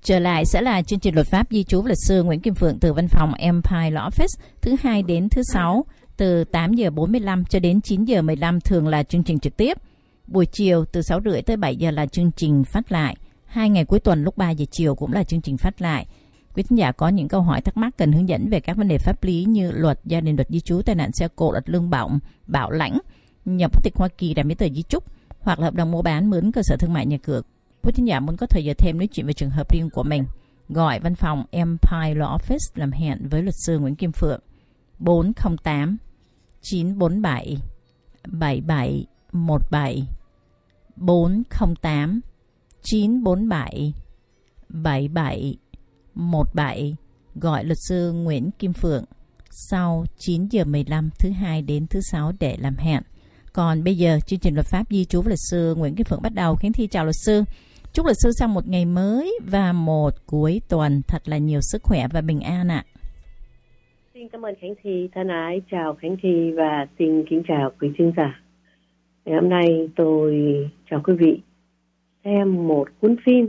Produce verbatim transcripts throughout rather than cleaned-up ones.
Trở lại sẽ là chương trình luật pháp di trú và luật sư Nguyễn Kim Phượng từ văn phòng Empire Law Office, thứ hai đến thứ sáu từ tám giờ bốn mươi lăm cho đến chín giờ mười lăm, thường là chương trình trực tiếp. Buổi chiều từ sáu rưỡi tới bảy giờ là chương trình phát lại. Hai ngày cuối tuần lúc ba giờ chiều cũng là chương trình phát lại. Quý khán giả có những câu hỏi thắc mắc cần hướng dẫn về các vấn đề pháp lý như luật gia đình, luật di trú, tai nạn xe cộ, luật lương bổng, bảo lãnh, nhập quốc tịch Hoa Kỳ, làm giấy tờ di chúc hoặc là hợp đồng mua bán, mướn cơ sở thương mại, nhà cửa. Quý khán giả muốn có thời giờ thêm nói chuyện về trường hợp riêng của mình, gọi văn phòng Empire Law Office làm hẹn với luật sư Nguyễn Kim Phượng bốn không tám chín bốn bảy bảy bảy một bảy bốn không tám chín bốn bảy bảy bảy một bảy. Gọi luật sư Nguyễn Kim Phượng sau chín giờ mười lăm thứ hai đến thứ sáu để làm hẹn. Còn bây giờ chương trình luật pháp di trú với luật sư Nguyễn Kim Phượng bắt đầu. Khánh Thi chào luật sư. Chúc luật sư sau một ngày mới và một cuối tuần thật là nhiều sức khỏe và bình an ạ. Xin cảm ơn Khánh Thi thân ái, chào Khánh Thi và xin kính chào quý khán giả. Ngày hôm nay tôi chào quý vị xem một cuốn phim,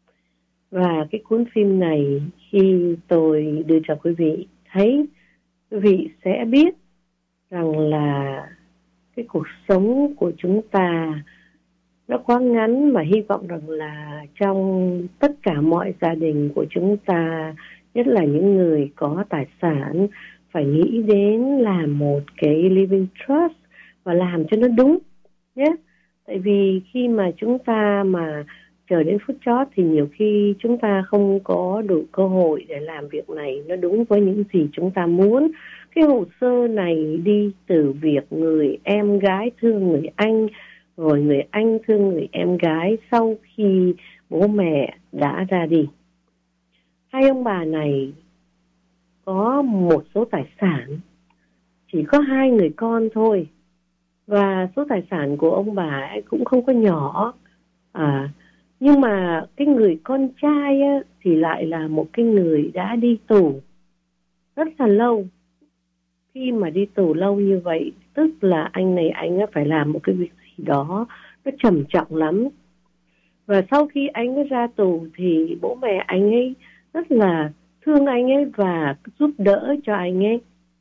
và cái cuốn phim này khi tôi đưa cho quý vị thấy, quý vị sẽ biết rằng là cái cuộc sống của chúng ta nó quá ngắn, mà hy vọng rằng là trong tất cả mọi gia đình của chúng ta, nhất là những người có tài sản, phải nghĩ đến làm một cái living trust và làm cho nó đúng nhé. Tại vì khi mà chúng ta mà chờ đến phút chót thì nhiều khi chúng ta không có đủ cơ hội để làm việc này nó đúng với những gì chúng ta muốn. Cái hồ sơ này đi từ việc người em gái thương người anh, rồi người anh thương người em gái sau khi bố mẹ đã ra đi. Hai ông bà này có một số tài sản, chỉ có hai người con thôi, và số tài sản của ông bà ấy cũng không có nhỏ. À, nhưng mà cái người con trai á, thì lại là một cái người đã đi tù rất là lâu. Khi mà đi tù lâu như vậy, tức là anh này anh ấy phải làm một cái việc gì đó nó trầm trọng lắm. Và sau khi anh ấy ra tù thì bố mẹ anh ấy rất là thương anh ấy và giúp đỡ cho anh ấy.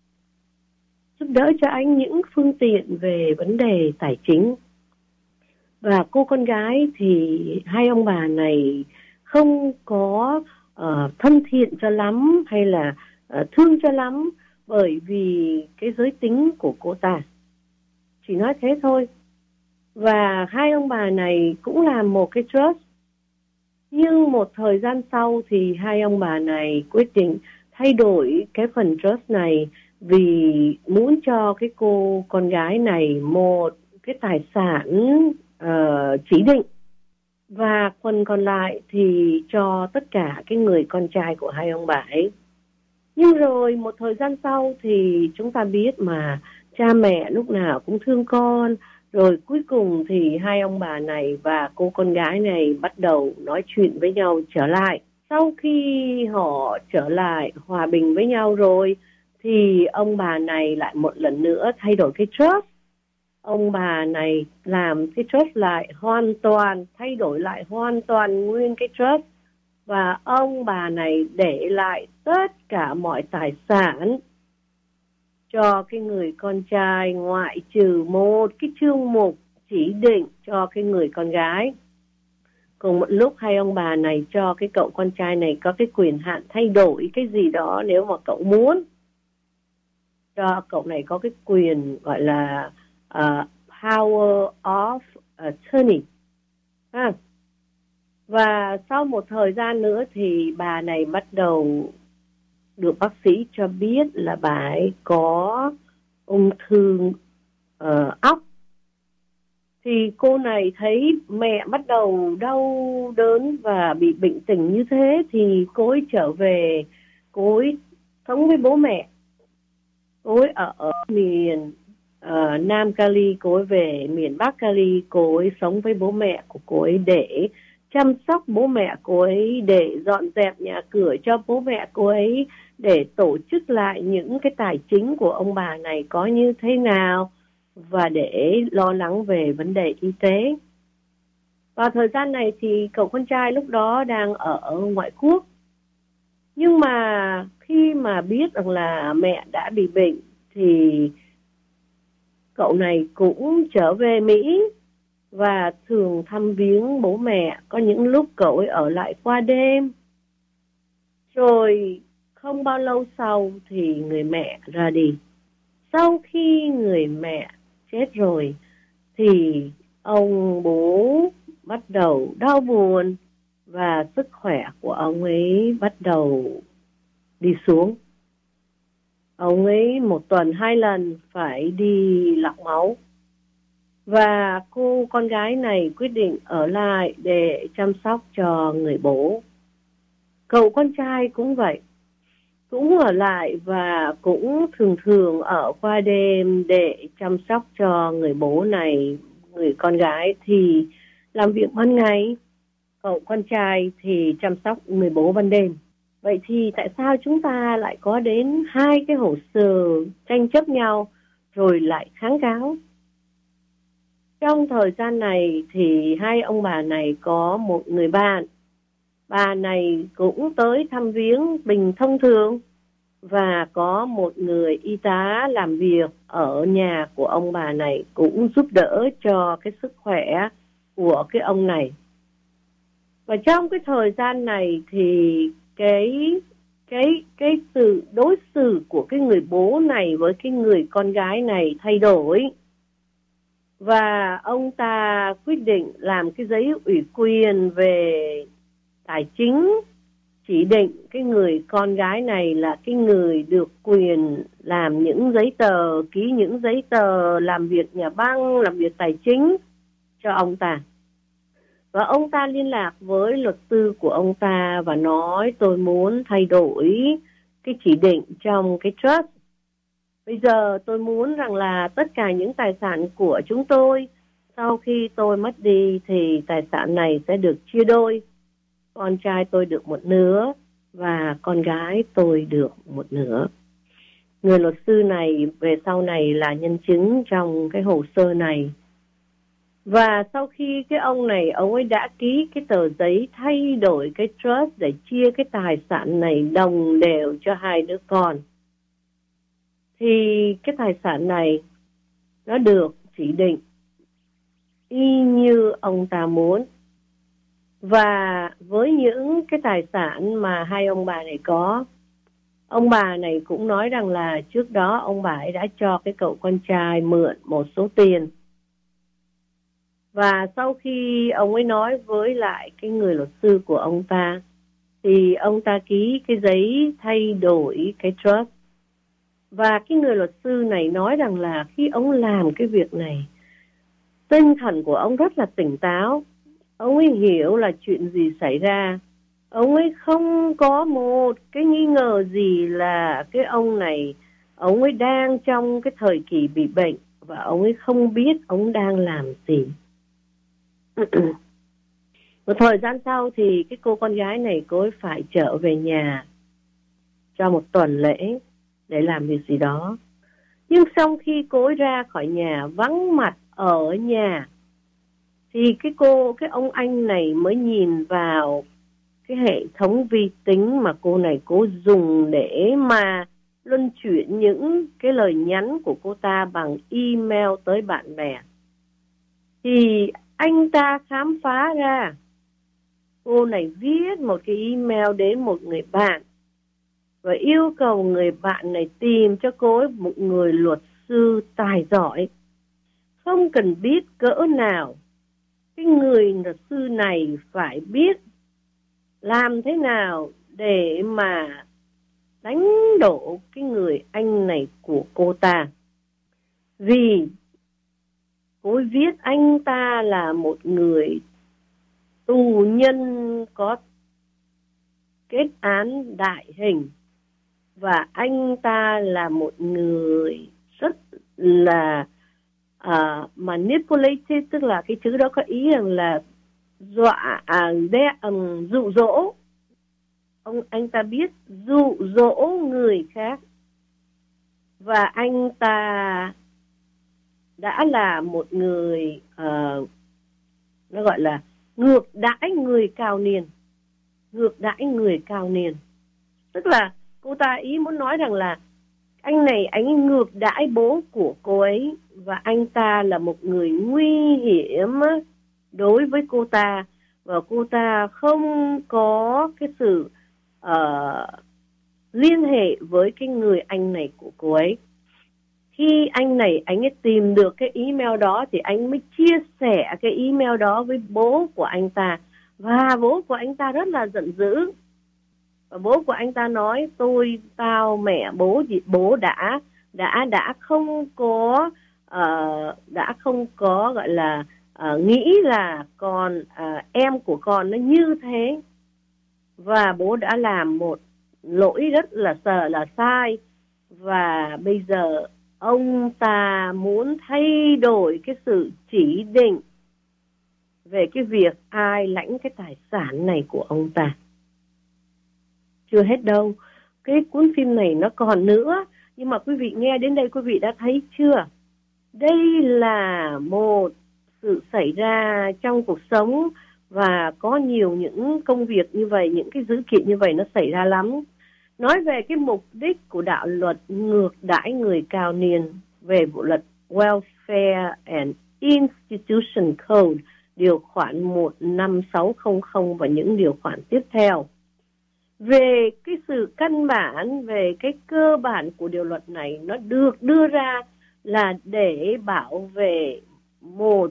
Giúp đỡ cho anh những phương tiện về vấn đề tài chính. Và cô con gái thì hai ông bà này không có uh, thân thiện cho lắm hay là uh, thương cho lắm, bởi vì cái giới tính của cô ta. Chỉ nói thế thôi. Và hai ông bà này cũng làm một cái trust. Nhưng một thời gian sau thì hai ông bà này quyết định thay đổi cái phần trust này, vì muốn cho cái cô con gái này một cái tài sản uh, chỉ định, và phần còn lại thì cho tất cả cái người con trai của hai ông bà ấy. Nhưng rồi một thời gian sau thì chúng ta biết mà cha mẹ lúc nào cũng thương con. Rồi cuối cùng thì hai ông bà này và cô con gái này bắt đầu nói chuyện với nhau trở lại. Sau khi họ trở lại hòa bình với nhau rồi thì ông bà này lại một lần nữa thay đổi cái trust. Ông bà này làm cái trust lại hoàn toàn, thay đổi lại hoàn toàn nguyên cái trust. Và ông bà này để lại tất cả mọi tài sản cho cái người con trai, ngoại trừ một cái chương mục chỉ định cho cái người con gái. Cùng một lúc hai ông bà này cho cái cậu con trai này có cái quyền hạn thay đổi cái gì đó nếu mà cậu muốn. Cho cậu này có cái quyền gọi là uh, power of attorney. À. Và sau một thời gian nữa thì bà này bắt đầu được bác sĩ cho biết là bà ấy có ung thư uh, óc. Thì cô này thấy mẹ bắt đầu đau đớn và bị bệnh tình như thế thì cô ấy trở về, cô ấy sống với bố mẹ. Cô ấy ở, ở miền uh, Nam Cali, cô ấy về miền Bắc Cali, cô ấy sống với bố mẹ của cô ấy để chăm sóc bố mẹ cô ấy, để dọn dẹp nhà cửa cho bố mẹ cô ấy, để tổ chức lại những cái tài chính của ông bà này có như thế nào, và để lo lắng về vấn đề y tế. Vào thời gian này thì cậu con trai lúc đó đang ở ngoại quốc. Nhưng mà khi mà biết rằng là mẹ đã bị bệnh thì cậu này cũng trở về Mỹ và thường thăm viếng bố mẹ. Có những lúc cậu ấy ở lại qua đêm. Rồi không bao lâu sau thì người mẹ ra đi. Sau khi người mẹ chết rồi thì ông bố bắt đầu đau buồn và sức khỏe của ông ấy bắt đầu đi xuống. Ông ấy một tuần hai lần phải đi lọc máu. Và cô con gái này quyết định ở lại để chăm sóc cho người bố. Cậu con trai cũng vậy. Cũng ở lại và cũng thường thường ở qua đêm để chăm sóc cho người bố này. Người con gái thì làm việc ban ngày, cậu con trai thì chăm sóc người bố ban đêm. Vậy thì tại sao chúng ta lại có đến hai cái hồ sơ tranh chấp nhau rồi lại kháng cáo? Trong thời gian này thì hai ông bà này có một người bạn. Bà này cũng tới thăm viếng bình thông thường và có một người y tá làm việc ở nhà của ông bà này cũng giúp đỡ cho cái sức khỏe của cái ông này. Và trong cái thời gian này thì cái cái cái sự đối xử của cái người bố này với cái người con gái này thay đổi. Và ông ta quyết định làm cái giấy ủy quyền về tài chính, chỉ định cái người con gái này là cái người được quyền làm những giấy tờ, ký những giấy tờ, làm việc nhà băng, làm việc tài chính cho ông ta. Và ông ta liên lạc với luật sư của ông ta và nói tôi muốn thay đổi cái chỉ định trong cái trust. Bây giờ tôi muốn rằng là tất cả những tài sản của chúng tôi sau khi tôi mất đi thì tài sản này sẽ được chia đôi. Con trai tôi được một nửa và con gái tôi được một nửa. Người luật sư này về sau này là nhân chứng trong cái hồ sơ này. Và sau khi cái ông này, ông ấy đã ký cái tờ giấy thay đổi cái trust để chia cái tài sản này đồng đều cho hai đứa con, thì cái tài sản này nó được chỉ định y như ông ta muốn. Và với những cái tài sản mà hai ông bà này có, ông bà này cũng nói rằng là trước đó ông bà ấy đã cho cái cậu con trai mượn một số tiền. Và sau khi ông ấy nói với lại cái người luật sư của ông ta, thì ông ta ký cái giấy thay đổi cái trust. Và cái người luật sư này nói rằng là khi ông làm cái việc này, tinh thần của ông rất là tỉnh táo. Ông ấy hiểu là chuyện gì xảy ra. Ông ấy không có một cái nghi ngờ gì là cái ông này, ông ấy đang trong cái thời kỳ bị bệnh và ông ấy không biết ông đang làm gì. Một thời gian sau thì cái cô con gái này cô ấy phải trở về nhà cho một tuần lễ để làm việc gì đó. Nhưng sau khi cô ấy ra khỏi nhà, vắng mặt ở nhà, thì cái cô, cái ông anh này mới nhìn vào cái hệ thống vi tính mà cô này cố dùng để mà luân chuyển những cái lời nhắn của cô ta bằng email tới bạn bè. Thì anh ta khám phá ra cô này viết một cái email đến một người bạn và yêu cầu người bạn này tìm cho cô ấy một người luật sư tài giỏi. Không cần biết cỡ nào, cái người luật sư này phải biết làm thế nào để mà đánh đổ cái người anh này của cô ta. Vì cô ấy viết anh ta là một người tù nhân có kết án đại hình và anh ta là một người rất là uh, manipulative, tức là cái chữ đó có ý rằng là dọa, à, đe, um, dụ dỗ. Ông anh ta biết dụ dỗ người khác và anh ta đã là một người uh, nó gọi là ngược đãi người cao niên. Ngược đãi người cao niên. Tức là cô ta ý muốn nói rằng là anh này anh ngược đãi bố của cô ấy, và anh ta là một người nguy hiểm đối với cô ta, và cô ta không có cái sự uh, liên hệ với cái người anh này của cô ấy. Khi anh này anh ấy tìm được cái email đó thì anh mới chia sẻ cái email đó với bố của anh ta, và bố của anh ta rất là giận dữ. Và bố của anh ta nói tôi, tao, mẹ, bố gì bố đã đã đã không có uh, đã không có gọi là uh, nghĩ là con uh, em của con nó như thế, và bố đã làm một lỗi rất là sợ là sai, và bây giờ ông ta muốn thay đổi cái sự chỉ định về cái việc ai lãnh cái tài sản này của ông ta. Chưa hết đâu, cái cuốn phim này nó còn nữa, nhưng mà quý vị nghe đến đây quý vị đã thấy chưa? Đây là một sự xảy ra trong cuộc sống, và có nhiều những công việc như vậy, những cái dữ kiện như vậy nó xảy ra lắm. Nói về cái mục đích của đạo luật ngược đãi người cao niên, về bộ luật Welfare and Institution Code, điều khoản một năm sáu không không và những điều khoản tiếp theo. Về cái sự căn bản, về cái cơ bản của điều luật này, nó được đưa ra là để bảo vệ một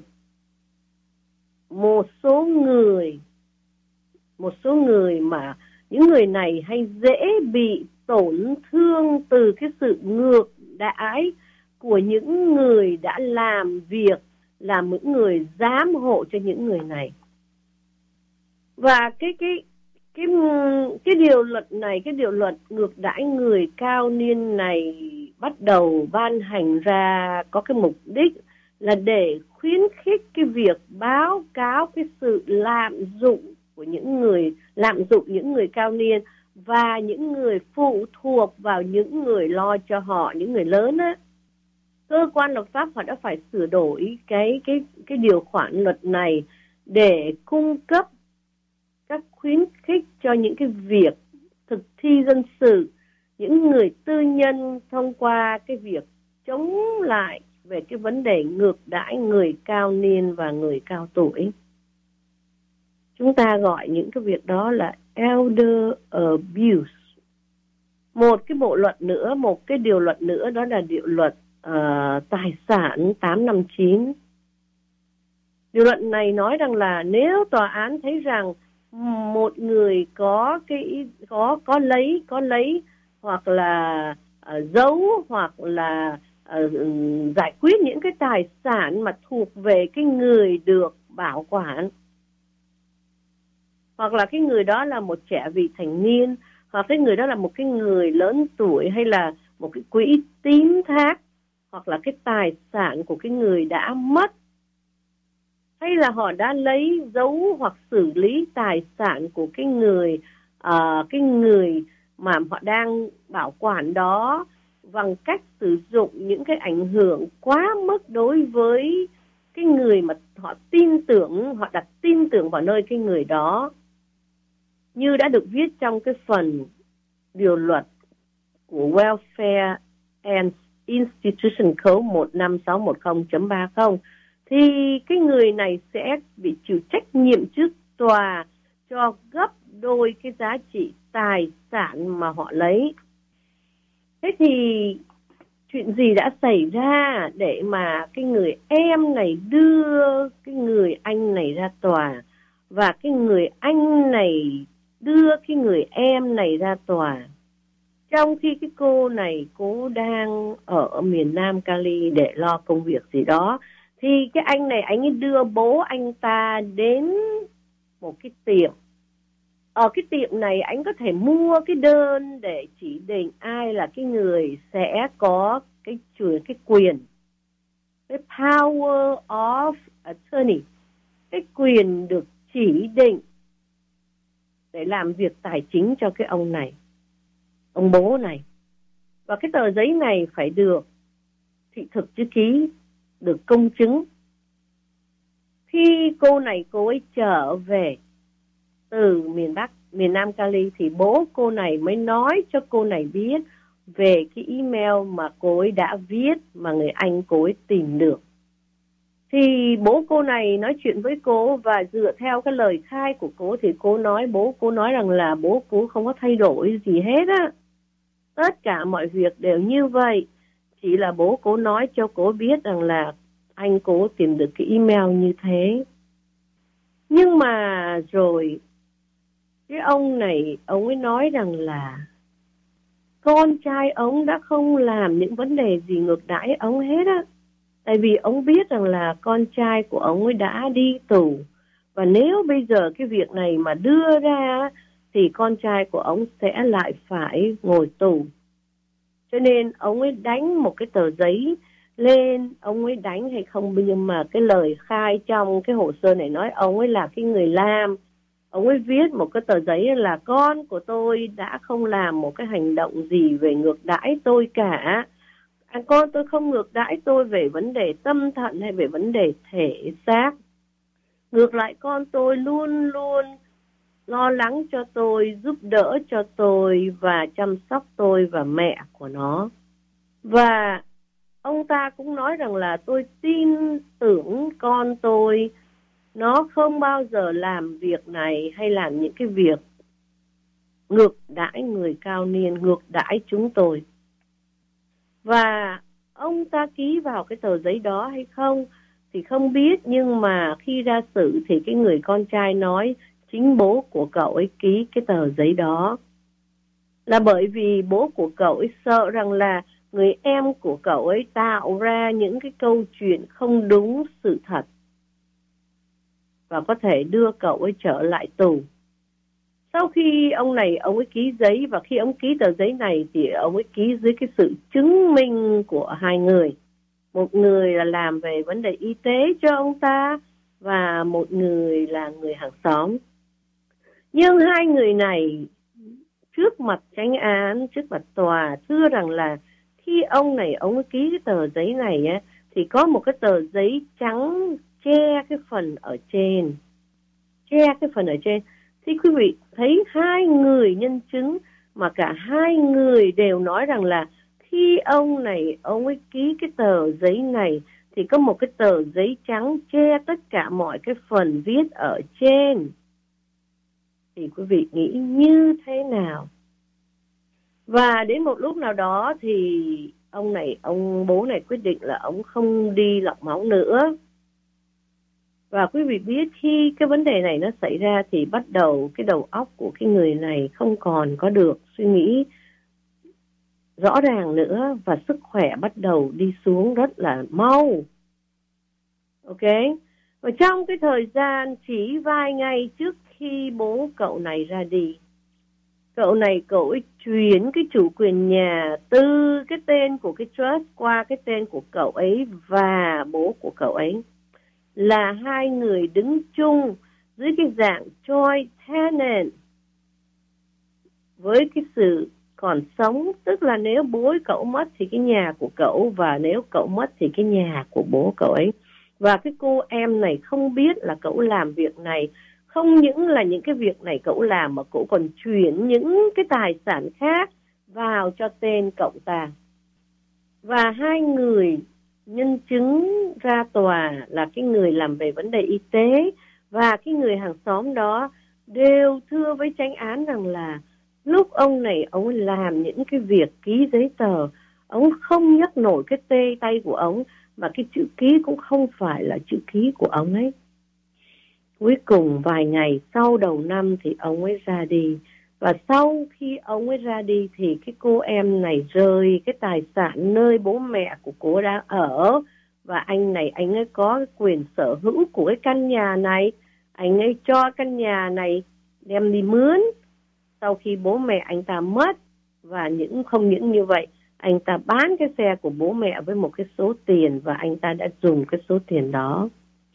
một số người, một số người mà những người này hay dễ bị tổn thương từ cái sự ngược đãi của những người đã làm việc, là những người giám hộ cho những người này. Và cái cái cái cái điều luật này, cái điều luật ngược đãi người cao niên này bắt đầu ban hành ra có cái mục đích là để khuyến khích cái việc báo cáo cái sự lạm dụng của những người, lạm dụng những người cao niên và những người phụ thuộc vào những người lo cho họ, những người lớn á. Cơ quan lập pháp họ đã phải sửa đổi cái cái cái điều khoản luật này để cung cấp các khuyến khích cho những cái việc thực thi dân sự, những người tư nhân thông qua cái việc chống lại về cái vấn đề ngược đãi người cao niên và người cao tuổi. Chúng ta gọi những cái việc đó là elder abuse. Một cái bộ luật nữa, một cái điều luật nữa đó là điều luật uh, tài sản tám năm chín. Điều luật này nói rằng là nếu tòa án thấy rằng một người có cái có có lấy có lấy hoặc là uh, giấu hoặc là uh, giải quyết những cái tài sản mà thuộc về cái người được bảo quản, hoặc là cái người đó là một trẻ vị thành niên, hoặc cái người đó là một cái người lớn tuổi, hay là một cái quỹ tín thác, hoặc là cái tài sản của cái người đã mất, hay là họ đã lấy giấu hoặc xử lý tài sản của cái người uh, cái người mà họ đang bảo quản đó bằng cách sử dụng những cái ảnh hưởng quá mức đối với cái người mà họ tin tưởng, họ đặt tin tưởng vào nơi cái người đó, như đã được viết trong cái phần điều luật của Welfare and Institution Code một năm sáu một không chấm ba không, thì cái người này sẽ bị chịu trách nhiệm trước tòa cho gấp đôi cái giá trị tài sản mà họ lấy. Thế thì chuyện gì đã xảy ra để mà cái người em này đưa cái người anh này ra tòa, và cái người anh này đưa cái người em này ra tòa, trong khi cái cô này cô đang ở miền Nam Cali để lo công việc gì đó, thì cái anh này anh ấy đưa bố anh ta đến một cái tiệm. Ở cái tiệm này anh có thể mua cái đơn để chỉ định ai là cái người sẽ có cái cái quyền, cái power of attorney, cái quyền được chỉ định để làm việc tài chính cho cái ông này, ông bố này. Và cái tờ giấy này phải được thị thực chữ ký, được công chứng. khi cô này cô ấy trở về từ miền Bắc, miền Nam Cali, thì bố cô này mới nói cho cô này biết về cái email mà cô ấy đã viết mà người anh cô ấy tìm được. Thì bố cô này nói chuyện với cô và dựa theo cái lời khai của cô thì cô nói bố cô nói rằng là bố cô không có thay đổi gì hết á. Tất cả mọi việc đều như vậy. Chỉ là bố cô nói cho cô biết rằng là anh cô tìm được cái email như thế. Nhưng mà rồi cái ông này, ông ấy nói rằng là con trai ông đã không làm những vấn đề gì ngược đãi ông hết á. Tại vì ông biết rằng là con trai của ông ấy đã đi tù. Và nếu bây giờ cái việc này mà đưa ra thì con trai của ông sẽ lại phải ngồi tù. Cho nên ông ấy đánh một cái tờ giấy lên, ông ấy đánh hay không, nhưng mà cái lời khai trong cái hồ sơ này nói ông ấy là cái người làm. Ông ấy viết một cái tờ giấy là con của tôi đã không làm một cái hành động gì về ngược đãi tôi cả. À, con tôi không ngược đãi tôi về vấn đề tâm thần hay về vấn đề thể xác. Ngược lại con tôi luôn luôn lo lắng cho tôi, giúp đỡ cho tôi và chăm sóc tôi và mẹ của nó. Và ông ta cũng nói rằng là tôi tin tưởng con tôi, nó không bao giờ làm việc này hay làm những cái việc ngược đãi người cao niên, ngược đãi chúng tôi. Và ông ta ký vào cái tờ giấy đó hay không thì không biết, nhưng mà khi ra xử thì cái người con trai nói chính bố của cậu ấy ký cái tờ giấy đó. Là bởi vì bố của cậu ấy sợ rằng là người em của cậu ấy tạo ra những cái câu chuyện không đúng sự thật và có thể đưa cậu ấy trở lại tù. Sau khi ông này, ông ấy ký giấy, và khi ông ký tờ giấy này thì ông ấy ký dưới cái sự chứng minh của hai người. Một người là làm về vấn đề y tế cho ông ta và một người là người hàng xóm. Nhưng hai người này trước mặt chánh án, trước mặt tòa thưa rằng là khi ông này ông ấy ký cái tờ giấy này á, thì có một cái tờ giấy trắng che cái phần ở trên. Che cái phần ở trên. Thì quý vị thấy hai người nhân chứng mà cả hai người đều nói rằng là khi ông này ông ấy ký cái tờ giấy này thì có một cái tờ giấy trắng che tất cả mọi cái phần viết ở trên. Thì quý vị nghĩ như thế nào? Và đến một lúc nào đó thì ông này, ông bố này quyết định là ông không đi lọc máu nữa. Và quý vị biết khi cái vấn đề này nó xảy ra thì bắt đầu cái đầu óc của cái người này không còn có được suy nghĩ rõ ràng nữa và sức khỏe bắt đầu đi xuống rất là mau. Ok? Và trong cái thời gian chỉ vài ngày trước khi bố cậu này ra đi, cậu này cậu ấy chuyển cái chủ quyền nhà từ cái tên của cái trust qua cái tên của cậu ấy và bố của cậu ấy. Là hai người đứng chung dưới cái dạng joint tenant với cái sự còn sống. Tức là nếu bố cậu mất thì cái nhà của cậu, và nếu cậu mất thì cái nhà của bố cậu ấy. Và cái cô em này không biết là cậu làm việc này. Không những là những cái việc này cậu làm mà cậu còn chuyển những cái tài sản khác vào cho tên cậu ta. Và hai người nhân chứng ra tòa là cái người làm về vấn đề y tế và cái người hàng xóm đó đều thưa với chánh án rằng là lúc ông này ông làm những cái việc ký giấy tờ, ông không nhấc nổi cái tê tay của ông, mà cái chữ ký cũng không phải là chữ ký của ông ấy. Cuối cùng vài ngày sau đầu năm thì ông ấy ra đi. Và sau khi ông ấy ra đi thì cái cô em này rời cái tài sản nơi bố mẹ của cô đang ở. Và anh này, anh ấy có quyền sở hữu của cái căn nhà này. Anh ấy cho căn nhà này đem đi mướn sau khi bố mẹ anh ta mất. Và những không những như vậy, anh ta bán cái xe của bố mẹ với một cái số tiền và anh ta đã dùng cái số tiền đó.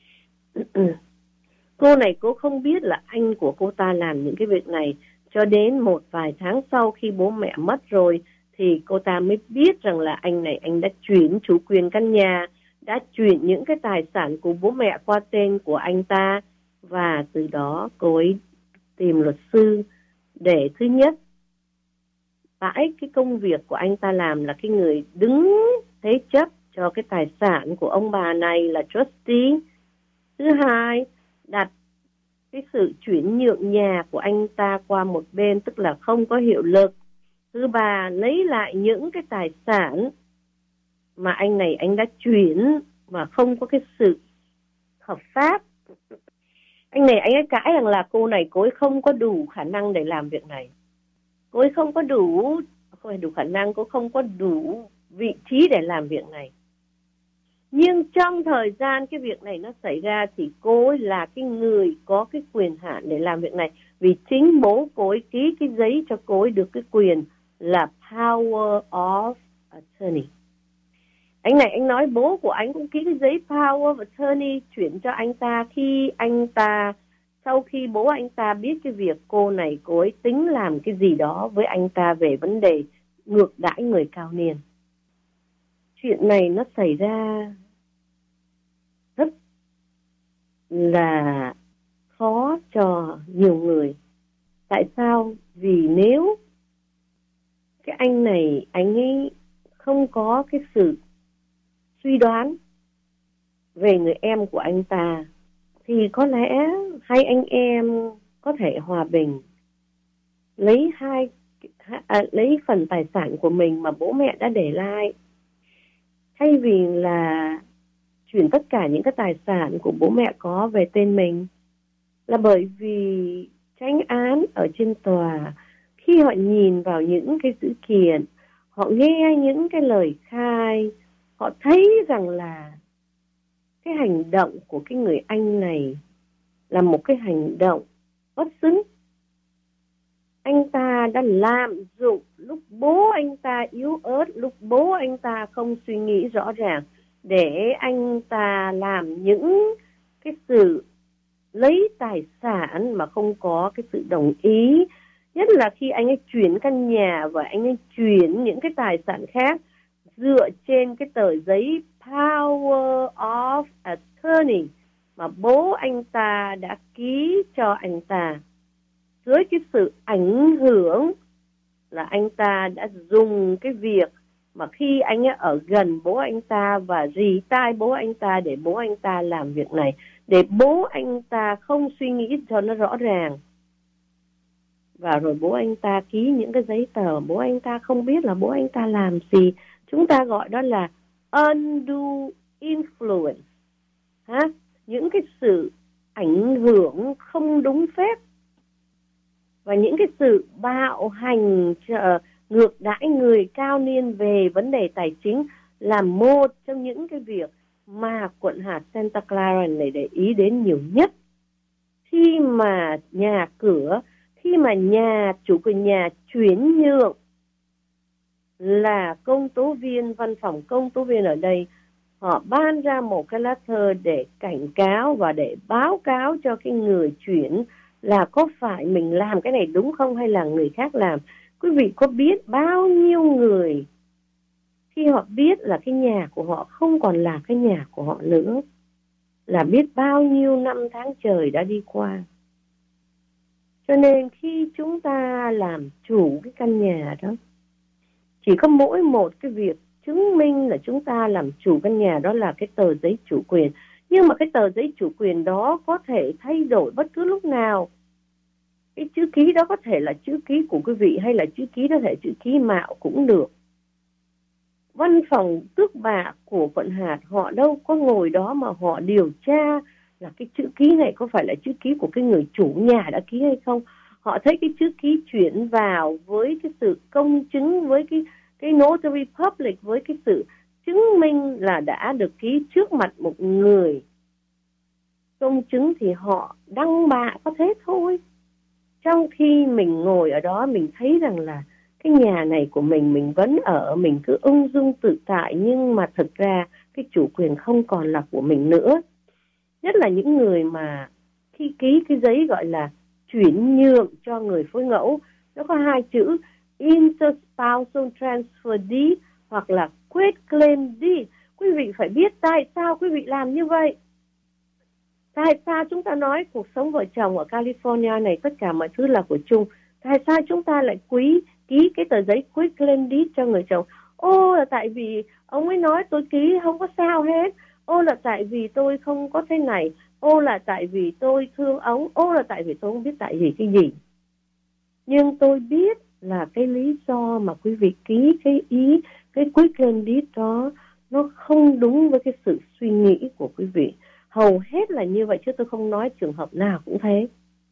Cô này cô không biết là anh của cô ta làm những cái việc này cho đến một vài tháng sau khi bố mẹ mất rồi thì cô ta mới biết rằng là anh này anh đã chuyển chủ quyền căn nhà, đã chuyển những cái tài sản của bố mẹ qua tên của anh ta, và từ đó cô ấy tìm luật sư để thứ nhất bãi cái công việc của anh ta làm là cái người đứng thế chấp cho cái tài sản của ông bà này là trustee. Thứ hai, đặt cái sự chuyển nhượng nhà của anh ta qua một bên, tức là không có hiệu lực. Thứ ba, lấy lại những cái tài sản mà anh này anh đã chuyển mà không có cái sự hợp pháp. Anh này anh ấy cãi rằng là cô này cô ấy không có đủ khả năng để làm việc này. Cô ấy không có đủ, không phải đủ khả năng, cô không có đủ vị trí để làm việc này. Nhưng trong thời gian cái việc này nó xảy ra thì cô ấy là cái người có cái quyền hạn để làm việc này. Vì chính bố cô ấy ký cái giấy cho cô ấy được cái quyền là power of attorney. Anh này anh nói bố của anh cũng ký cái giấy power of attorney chuyển cho anh ta khi anh ta, sau khi bố anh ta biết cái việc cô này cô ấy tính làm cái gì đó với anh ta về vấn đề ngược đãi người cao niên. Chuyện này nó xảy ra rất là khó cho nhiều người. Tại sao? Vì nếu cái anh này anh ấy không có cái sự suy đoán về người em của anh ta thì có lẽ hai anh em có thể hòa bình lấy hai à, lấy phần tài sản của mình mà bố mẹ đã để lại, thay vì là chuyển tất cả những cái tài sản của bố mẹ có về tên mình. Là bởi vì tranh án ở trên tòa khi họ nhìn vào những cái dữ kiện, họ nghe những cái lời khai, họ thấy rằng là cái hành động của cái người anh này là một cái hành động bất xứng. Anh ta đã lạm dụng lúc bố anh ta yếu ớt, lúc bố anh ta không suy nghĩ rõ ràng, để anh ta làm những cái sự lấy tài sản mà không có cái sự đồng ý. Nhất là khi anh ấy chuyển căn nhà và anh ấy chuyển những cái tài sản khác dựa trên cái tờ giấy power of attorney mà bố anh ta đã ký cho anh ta. Dưới cái sự ảnh hưởng là anh ta đã dùng cái việc mà khi anh ấy ở gần bố anh ta và rì tai bố anh ta để bố anh ta làm việc này, để bố anh ta không suy nghĩ cho nó rõ ràng. Và rồi bố anh ta ký những cái giấy tờ, bố anh ta không biết là bố anh ta làm gì. Chúng ta gọi đó là undue influence. Ha? Những cái sự ảnh hưởng không đúng phép và những cái sự bạo hành uh, ngược đãi người cao niên về vấn đề tài chính là một trong những cái việc mà quận hạt Santa Clara này để ý đến nhiều nhất. Khi mà nhà cửa, khi mà nhà chủ của nhà chuyển nhượng là công tố viên, văn phòng công tố viên ở đây, họ ban ra một cái lá thư để cảnh cáo và để báo cáo cho cái người chuyển là có phải mình làm cái này đúng không hay là người khác làm. Quý vị có biết bao nhiêu người khi họ biết là cái nhà của họ không còn là cái nhà của họ nữa, là biết bao nhiêu năm tháng trời đã đi qua. Cho nên khi chúng ta làm chủ cái căn nhà đó, chỉ có mỗi một cái việc chứng minh là chúng ta làm chủ căn nhà, đó là cái tờ giấy chủ quyền. Nhưng mà cái tờ giấy chủ quyền đó có thể thay đổi bất cứ lúc nào. Cái chữ ký đó có thể là chữ ký của quý vị hay là chữ ký có thể chữ ký mạo cũng được. Văn phòng tước bạ của quận hạt họ đâu có ngồi đó mà họ điều tra là cái chữ ký này có phải là chữ ký của cái người chủ nhà đã ký hay không. Họ thấy cái chữ ký chuyển vào với cái sự công chứng, với cái, cái notary public, với cái sự chứng minh là đã được ký trước mặt một người công chứng thì họ đăng bạ có thế thôi. Trong khi mình ngồi ở đó mình thấy rằng là cái nhà này của mình, mình vẫn ở, mình cứ ung dung tự tại, nhưng mà thực ra cái chủ quyền không còn là của mình nữa. Nhất là những người mà khi ký cái giấy gọi là chuyển nhượng cho người phối ngẫu, nó có hai chữ interspousal transfer deed hoặc là quitclaim deed. quý vị phải biết tại sao quý vị làm như vậy. Tại sao chúng ta nói cuộc sống vợ chồng ở California này tất cả mọi thứ là của chung? Tại sao chúng ta lại quý ký cái tờ giấy quit claim deed cho người chồng? Ô là tại vì ông ấy nói tôi ký không có sao hết. Ô là tại vì tôi không có thế này. Ô là tại vì tôi thương ông. Ô là tại vì tôi không biết tại vì cái gì. Nhưng tôi biết là cái lý do mà quý vị ký cái ý, cái quit claim deed đó, nó không đúng với cái sự suy nghĩ của quý vị. Hầu hết là như vậy chứ tôi không nói trường hợp nào cũng thế.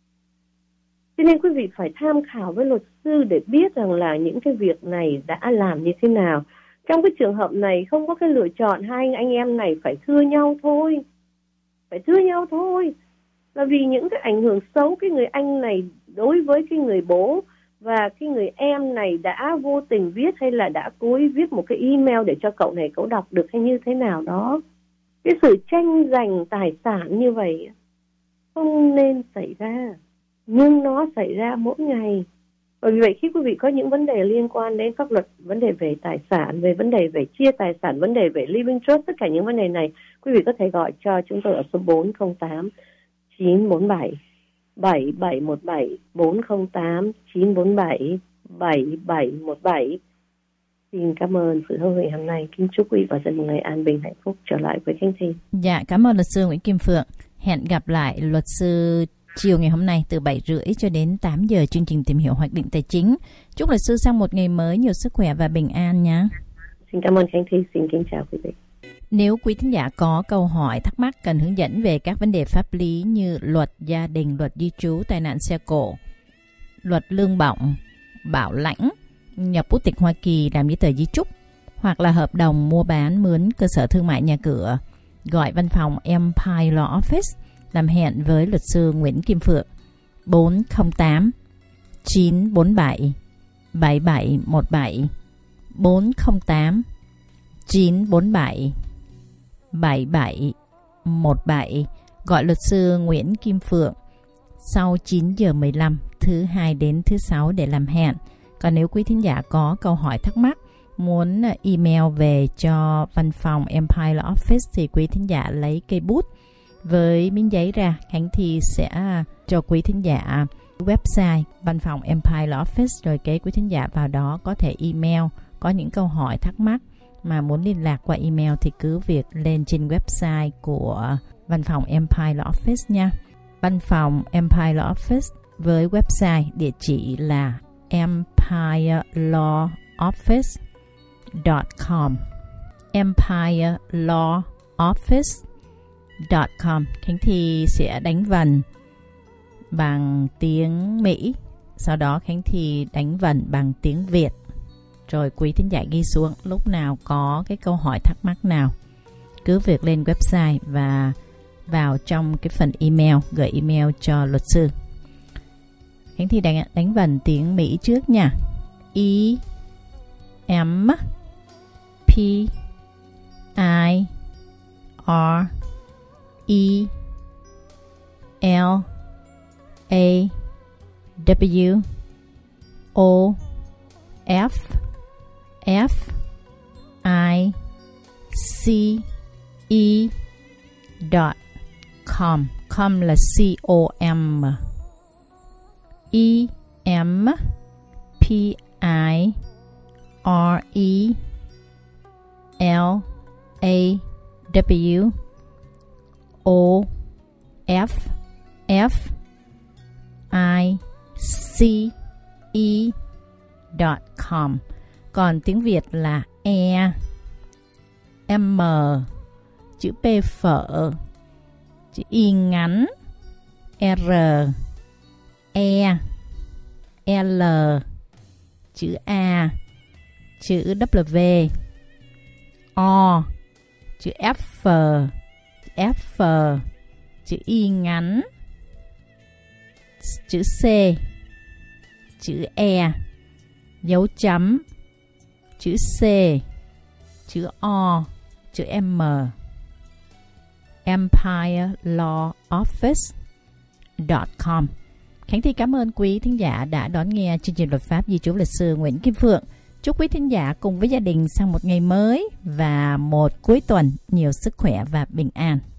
Cho nên quý vị phải tham khảo với luật sư để biết rằng là những cái việc này đã làm như thế nào. Trong cái trường hợp này không có cái lựa chọn, hai anh em này phải thưa nhau thôi. Phải thưa nhau thôi. Là vì những cái ảnh hưởng xấu cái người anh này đối với cái người bố và cái người em này đã vô tình viết hay là đã cố ý viết một cái email để cho cậu này cậu đọc được hay như thế nào đó. Cái sự tranh giành tài sản như vậy không nên xảy ra, nhưng nó xảy ra mỗi ngày. Bởi vì vậy khi quý vị có những vấn đề liên quan đến pháp luật, vấn đề về tài sản, về vấn đề về chia tài sản, vấn đề về living trust, tất cả những vấn đề này, quý vị có thể gọi cho chúng tôi ở số bốn không tám chín bốn bảy bảy bảy một bảy, bốn không tám chín bốn bảy bảy bảy một bảy. Xin cảm ơn sự hỗ trợ hôm nay. Kính chúc quý vị và dân một ngày an bình hạnh phúc. Trở lại với Khánh Thi. Dạ, cảm ơn luật sư Nguyễn Kim Phượng. Hẹn gặp lại luật sư chiều ngày hôm nay từ bảy rưỡi cho đến tám giờ chương trình tìm hiểu hoạch định tài chính. Chúc luật sư sang một ngày mới nhiều sức khỏe và bình an nhé. Xin cảm ơn Khánh Thi. Xin kính chào quý vị. Nếu quý thính giả có câu hỏi, thắc mắc cần hướng dẫn về các vấn đề pháp lý như luật gia đình, luật di trú, tai nạn xe cộ, luật lương bổng, bảo lãnh, nhập quốc tịch Hoa Kỳ, làm giấy tờ di chúc hoặc là hợp đồng mua bán mướn cơ sở thương mại nhà cửa, gọi văn phòng Empire Law Office, làm hẹn với luật sư Nguyễn Kim Phượng bốn không tám chín bốn bảy bảy bảy một bảy, bốn không tám chín bốn bảy bảy bảy một bảy. Gọi luật sư Nguyễn Kim Phượng sau chín giờ mười lăm thứ hai đến thứ sáu để làm hẹn. Còn nếu quý thính giả có câu hỏi thắc mắc, muốn email về cho văn phòng Empire Law Office thì quý thính giả lấy cây bút với miếng giấy ra. Khánh Thi sẽ cho quý thính giả website văn phòng Empire Law Office, rồi cái quý thính giả vào đó có thể email, có những câu hỏi thắc mắc mà muốn liên lạc qua email thì cứ việc lên trên website của văn phòng Empire Law Office nha. Văn phòng Empire Law Office với website địa chỉ là empire law office dot com, empire law office dot com. Khánh Thi sẽ đánh vần bằng tiếng Mỹ, sau đó Khánh Thi đánh vần bằng tiếng Việt, rồi quý thính giả ghi xuống. Lúc nào có cái câu hỏi thắc mắc nào cứ việc lên website và vào trong cái phần email, gửi email cho luật sư. Khánh Thi đánh, đánh vần tiếng Mỹ trước nha. E M P I R E L A W O F F I C E dot com. Com là C O M. E M P I R E L A W O F F I C E dot com. Còn tiếng Việt là E M, chữ P phở, chữ Y ngắn, R E L, chữ A, chữ W, O, chữ F, F, chữ Y ngắn, chữ C, chữ E, dấu chấm, chữ C, chữ O, chữ M. Empire Law Office dot com. Khánh Thi cảm ơn quý thính giả đã đón nghe chương trình luật pháp di trú luật sư Nguyễn Kim Phượng. Chúc quý thính giả cùng với gia đình sang một ngày mới và một cuối tuần nhiều sức khỏe và bình an.